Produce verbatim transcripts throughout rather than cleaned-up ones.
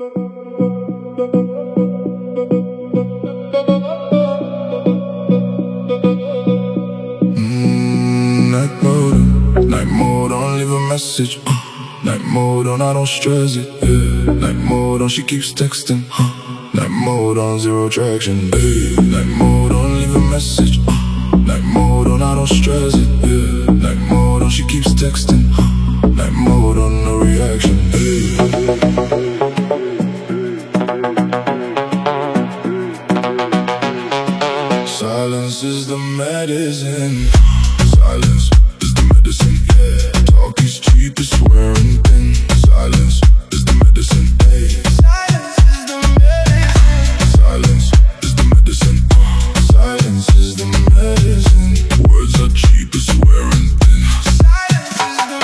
Mm, night mode, night mode on, leave a message. uh, Night mode on, I don't stress it. Yeah. Night mode on, she keeps texting. uh, Night mode on, zero traction. Hey. Night mode on, leave a message. uh, Night mode on, I don't stress it. Yeah. Night mode on, she keeps texting. uh, Night mode on, no reaction. Hey. Silence is the medicine. Silence is the medicine, yeah. Talk is cheap, it's wearing thin. Silence is the medicine, hey. Silence is the medicine. Silence is the medicine. Silence is the medicine. Words are cheap, it's wearing thin. Silence is the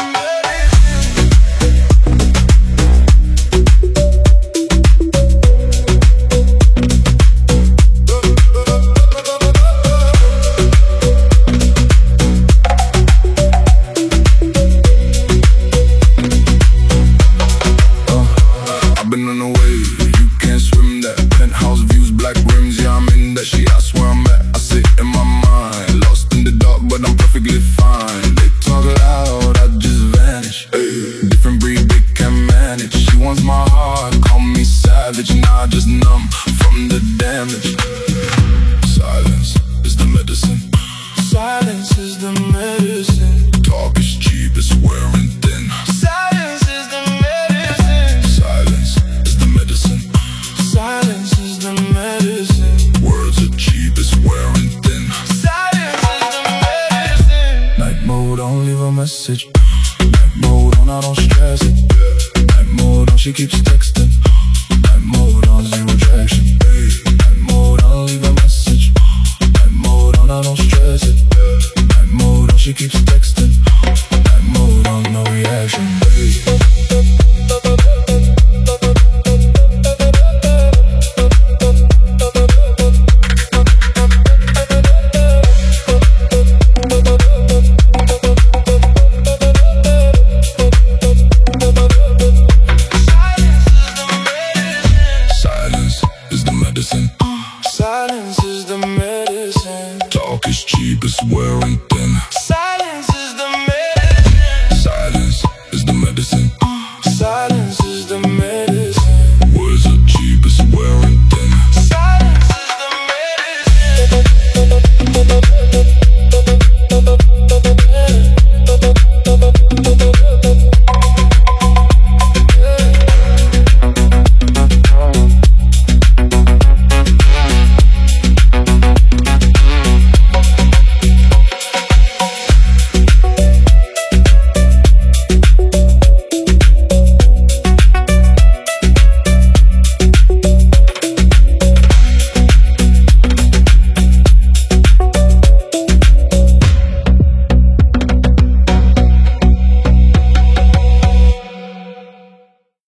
she asks where I'm at, I sit in my mind. Lost in the dark, but I'm perfectly fine. They talk loud, I just vanish. Ay, different breed, they can manage. She wants my heart, call me savage. Nah, just numb from the damage. Silence is the medicine. Silence is the medicine. Talk is cheap, it's wearing thin. Silence is the medicine. Silence is the medicine. Silence is the medicine. Words are cheap, it's wearing thin. Silence is the medicine. Night mode on, leave a message. Night mode on, I don't stress it. Night mode on, she keeps texting. Night mode on, zero traction. Night mode on, leave a message. Night mode on, I don't stress it. Night mode on, she keeps texting.